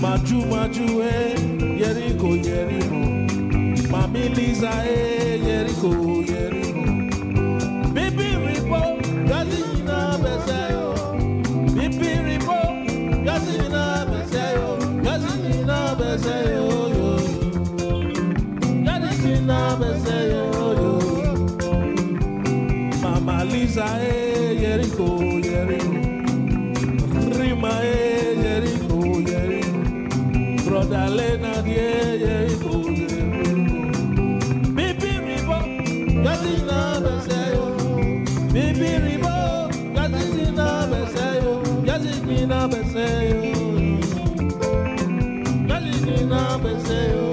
Maju, Jericho, Jericho. Mami Lisa, Jericho, Jericho. Bibi Ribo, Gazina Besayo. Bibi Ribo, Gazina Besayo. Gazina Besayo, Gazina Besayo. Mama Lisa, Jericho, Jericho. Rima, Jericho, Jericho. Brother Leonard, Jericho, Jericho. Bibi Ribo, Gazina Besayo. Bibi Ribo, Gazina Besayo. Gazina Besayo. Gazina Besayo.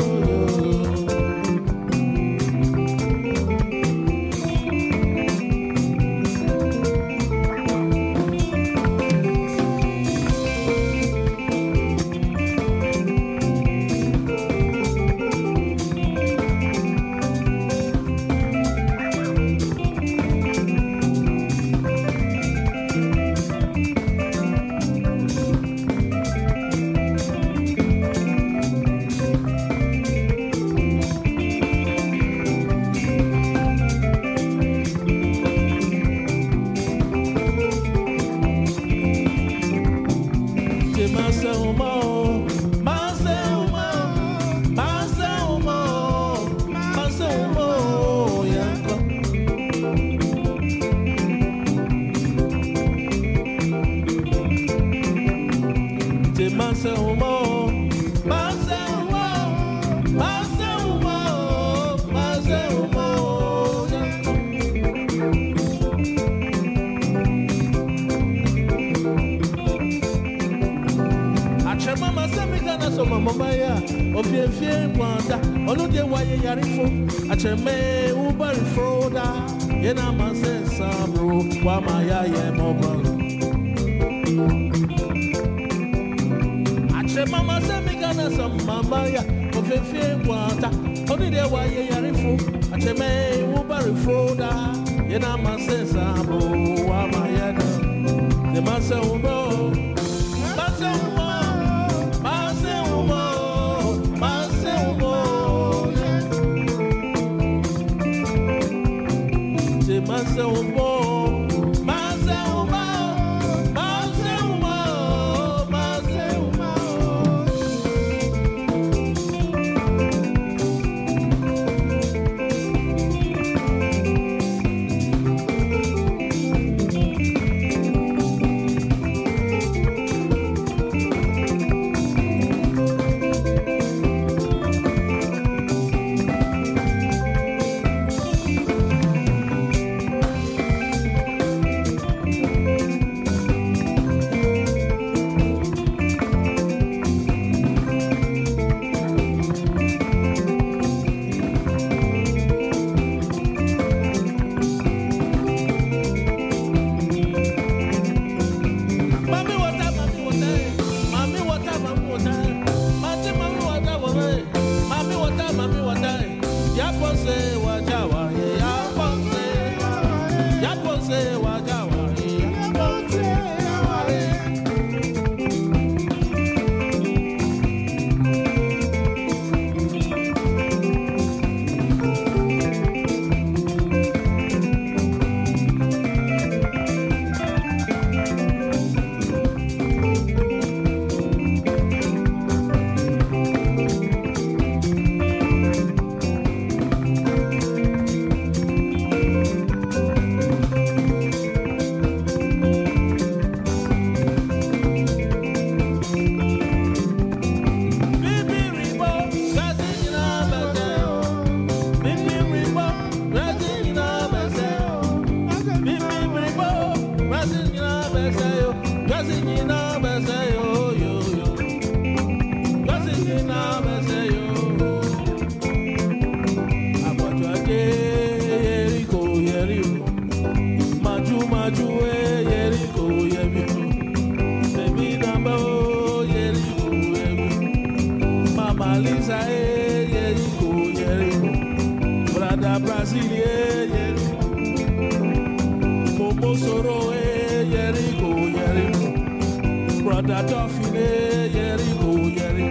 Brother Duffy, Jericho, Jericho.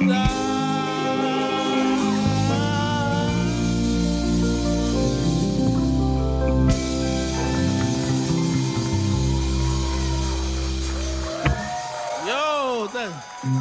Yo, then.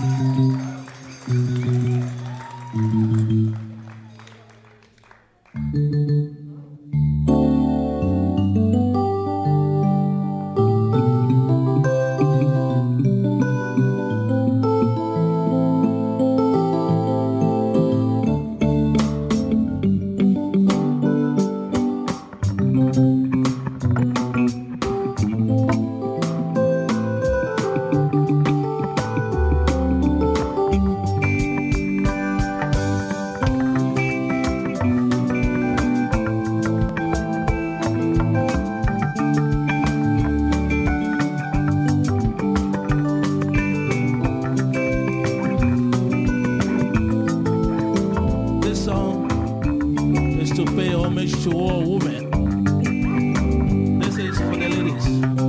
To pay homage to all women. This is for the ladies.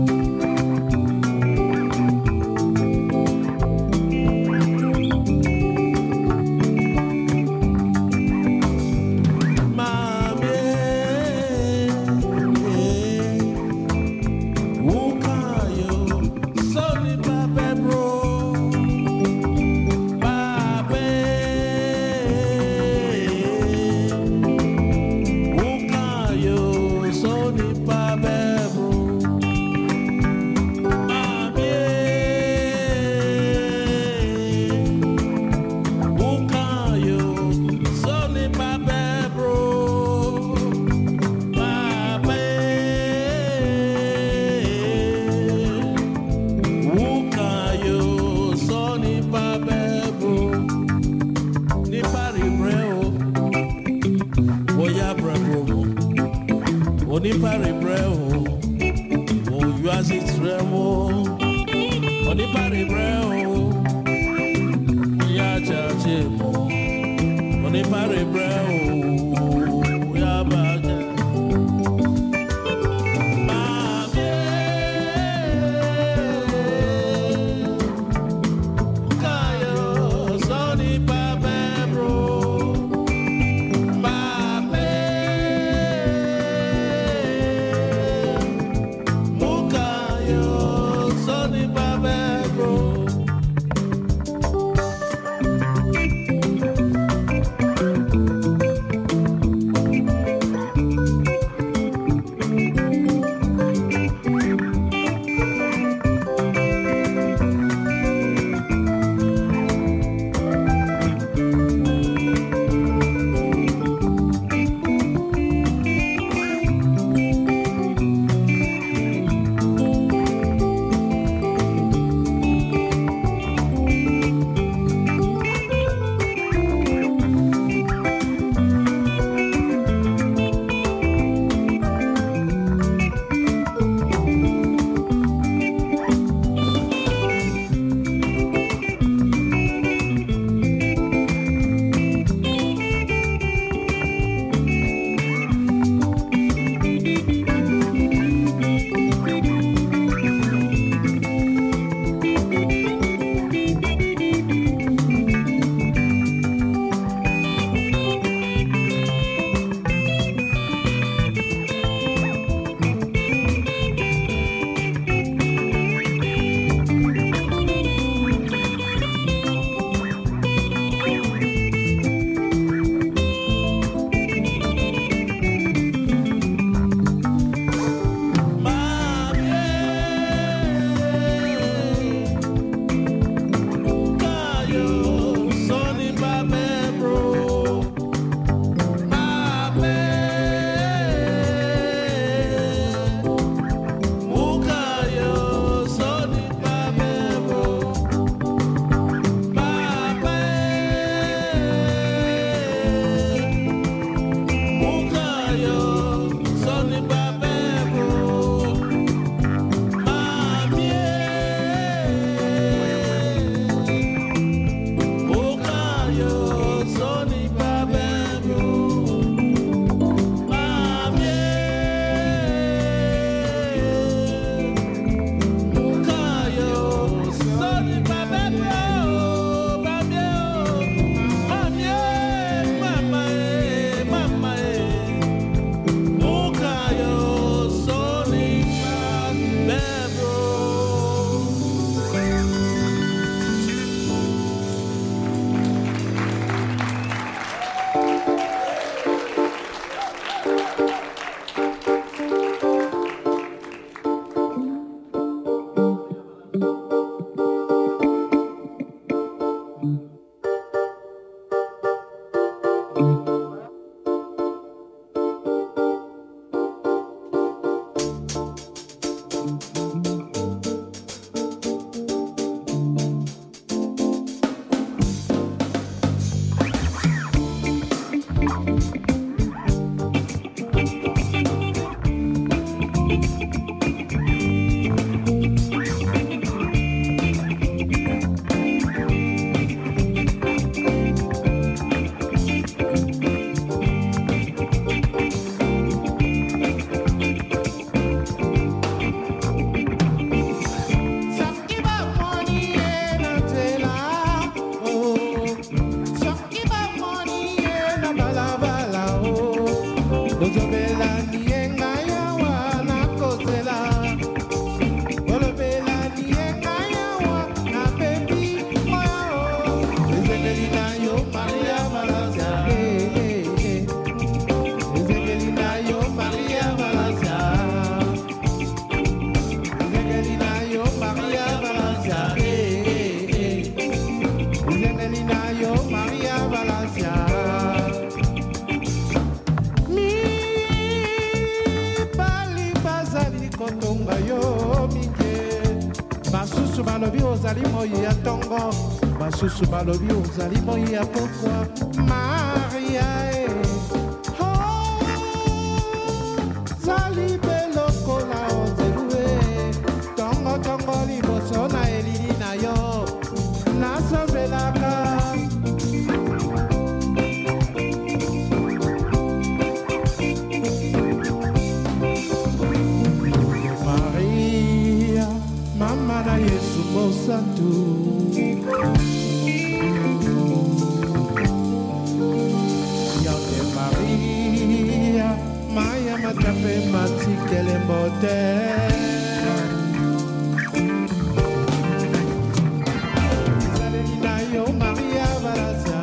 Onipare breo, o yuazi tremo. Onipare breo, ya chachemo. Onipare breo, ya baja. Mame, kayo soni pape bro. balobi ozali moi ya tongo basusu balobi ozali moi ya pokwa Maria zali belokola ozelue tongo tongo liboso na elili na yo nasambelaka Mama na Yesu Santo Yande Maria Maya matape matikele mbote Zaleli na yo Maria Valasia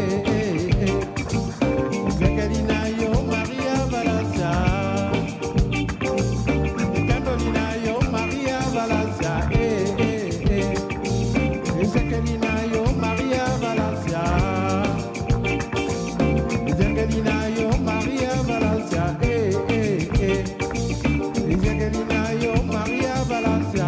Zekeli na yo Maria Valasia Kandoli na yo Maria Valasia Ezekelina yo Maria Valasia Ezekelina yo Maria Valasia Ezekelina yo Maria Valasia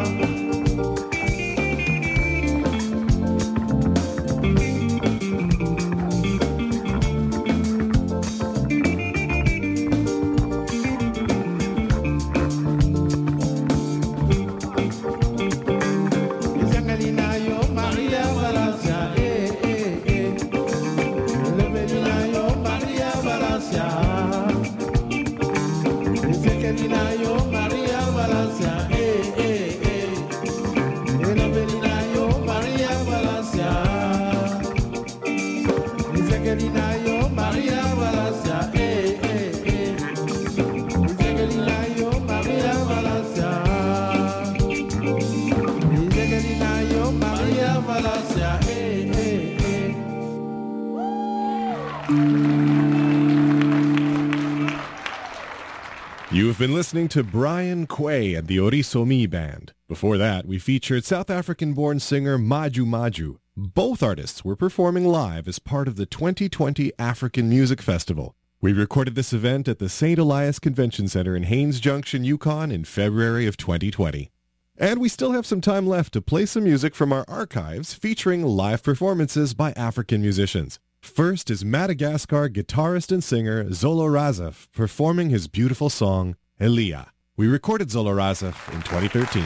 You've been listening to Brian Quay and the Orisomi Band. Before that, we featured South African-born singer Maju Maju. Both artists were performing live as part of the 2020 African Music Festival. We recorded this event at the St. Elias Convention Center in Haines Junction, Yukon in February of 2020. And we still have some time left to play some music from our archives featuring live performances by African musicians. First is Madagascar guitarist and singer Zolo Razaf performing his beautiful song, Elia. We recorded Zolo Razaf in 2013.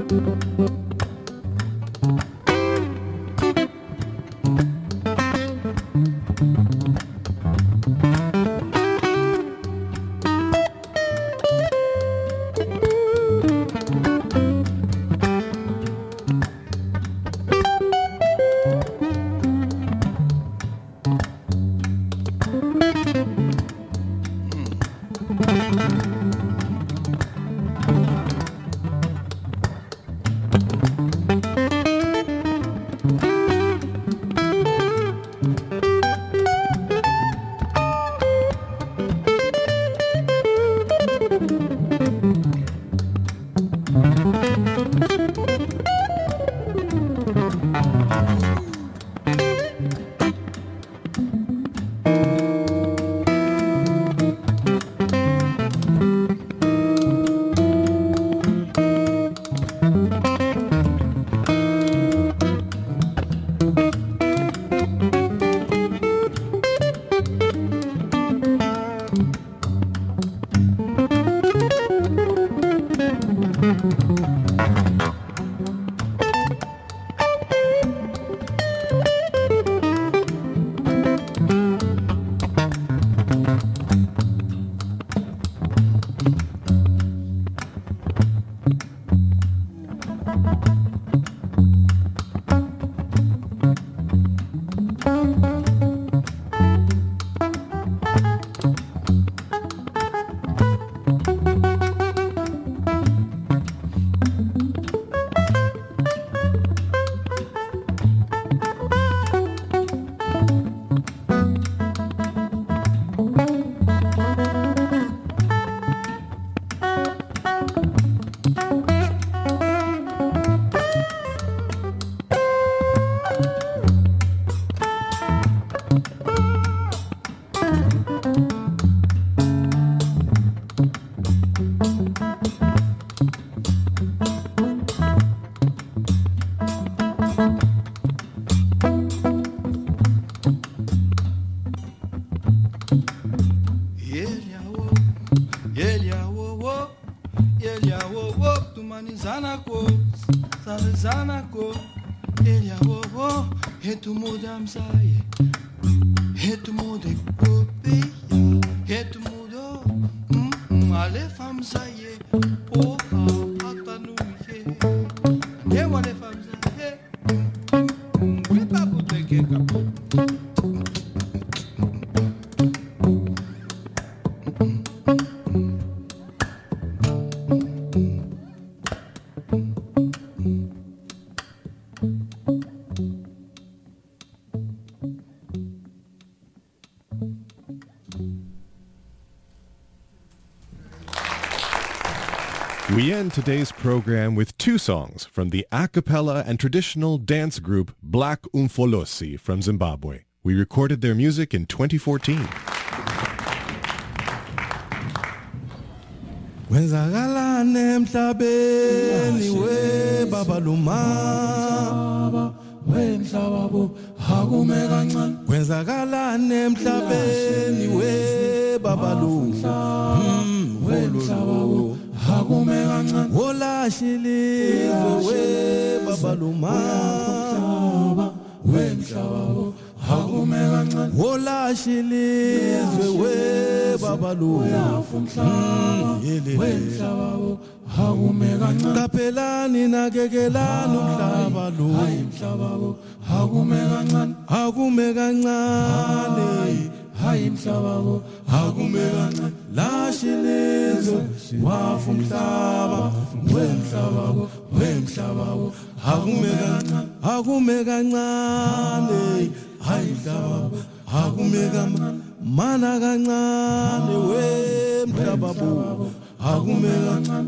We end today's program with two songs from the a cappella and traditional dance group Black Umfolosi from Zimbabwe. We recorded their music in 2014. Kwenzakalane emhlabeni we baba lumama wemhlaba bo hakume kancane kwenzakalane emhlabeni we baba lumama wemhlaba bo hakume kancane wolashilizwe we baba lumama wemhlaba bo hakume kancane wolashilizwe we baba lumama wemhlaba bo hakume kancane kapelani nakekelani umhlaba lo hayi mhlaba bo hakume kancane hayi mhlaba bo hakume kancane lashilizwe wafu umhlaba wemhlaba bo hakume kancane hayi mhlaba bo hakume kancane mana kancane wemhlaba bo hakume kancane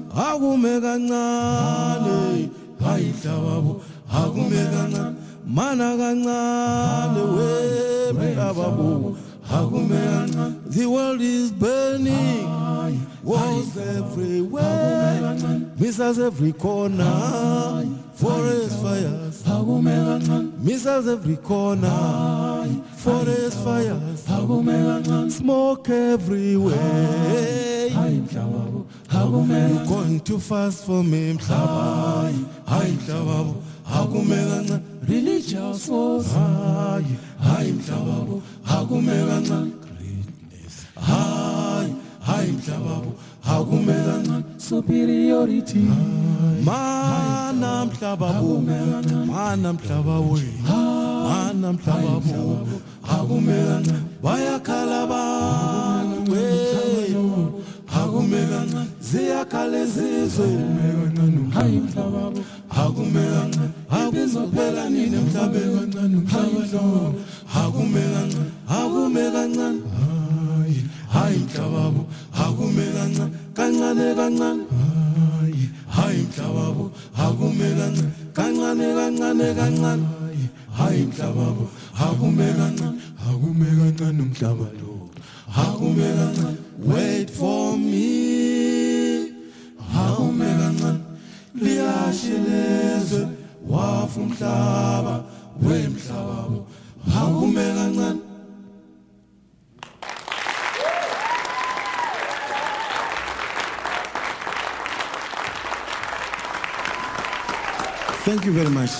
hayi mhlaba bo hakume kancane mana kancane wemhlaba bo hakume kancane. The world is burning, wars everywhere, missiles every corner, forest fires, missiles every corner, forest fires, smoke everywhere, You're going too fast for me, Mhlaba. Hayi Mhlaba, hakume kancane. Religious force. Hayi Mhlaba, hakume kancane. Greatness. Hayi Mhlaba, hakume kancane. Superiority. Mana Mhlaba, mana Mhlaba we. Mana Mhlaba, hakume kancane. Bayakhala abantu we. Hakume kancane. Ziyakhala izizwe. Hayi Mhlaba, hakume kancane. Akuzophela nini emhlabeni kancane umhlaba lo. Hakume kancane, hakume kancane. Hayi Mhlaba, hakume kancane, kancane kancane. Hayi Mhlaba, hakume kancane, kancane kancane kancane. Hayi Mhlaba, hakume kancane, hakume kancane umhlaba lo. Hakume kancane. Wait for me. Hakume kancane. Liyashilezwe wafu Mhlaba, we Mhlaba, hakume kancane. Thank you very much.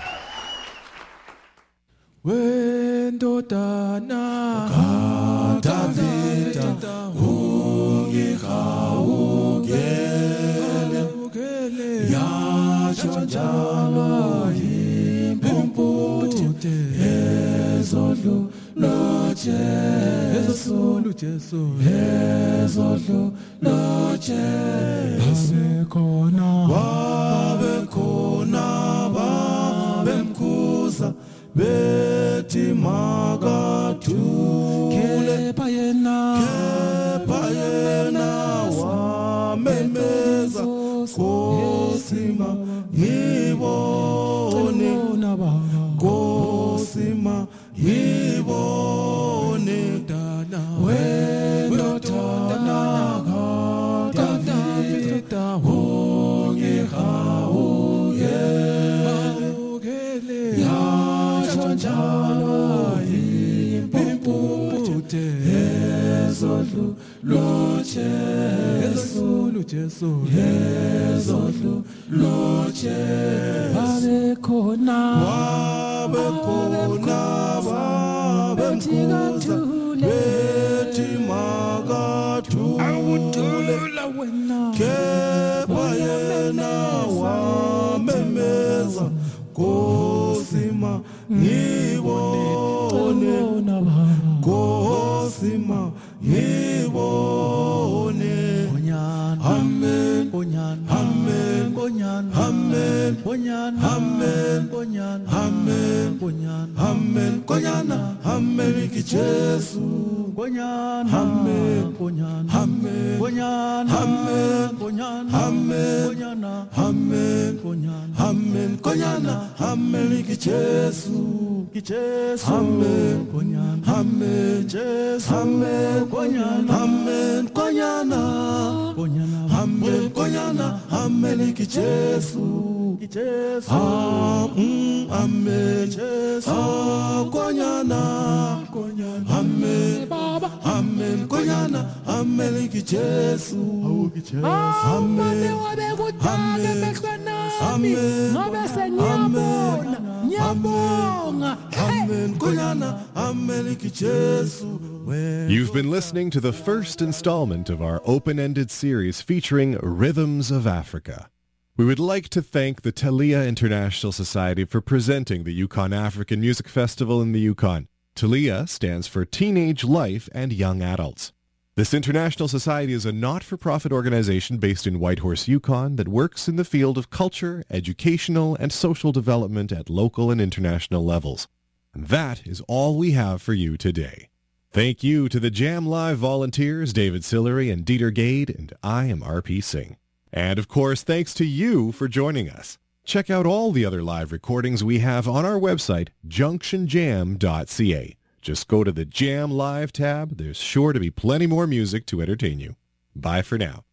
Wendodana kaDavida ungihawukele yatsho njalo impumputhi ezodlo loJesu ezodlo loJesu babekhona babemkhuza bethi makathule kepha yena wamemeza Nkosima ngibone Nkosima ngibone wendodana kaDavida ungihawukele yatsho njalo impumputhi ezodlo loJesu ezodlo loJesu babekhona babemkhuza bethi makathule kepha yena wamemeza Nkosima ngibone Nkosima ngibone amen amen amen amen amen amen konyana amen kiJesu konyana amen amen amen amen amen amen konyana amen kiJesu amen amen Jesu amen konyana amen konyana amen konyana amen kiJesu amen Jesu konyana amen baba amen konyana amen kiJesu amen wabekuthatha behlwanami ngobe senyabona nyabonga amen konyana amen kiJesu. You've been listening to the first installment of our open-ended series featuring Rhythms of Africa. We would like to thank the Talia International Society for presenting the Yukon African Music Festival in the Yukon. Talia stands for Teenage Life and Young Adults. This international society is a not-for-profit organization based in Whitehorse, Yukon that works in the field of culture, educational, and social development at local and international levels. And that is all we have for you today. Thank you to the Jam Live volunteers, David Sillery and Dieter Gade, and I am R.P. Singh. And of course, thanks to you for joining us. Check out all the other live recordings we have on our website, junctionjam.ca. Just go to the Jam Live tab. There's sure to be plenty more music to entertain you. Bye for now.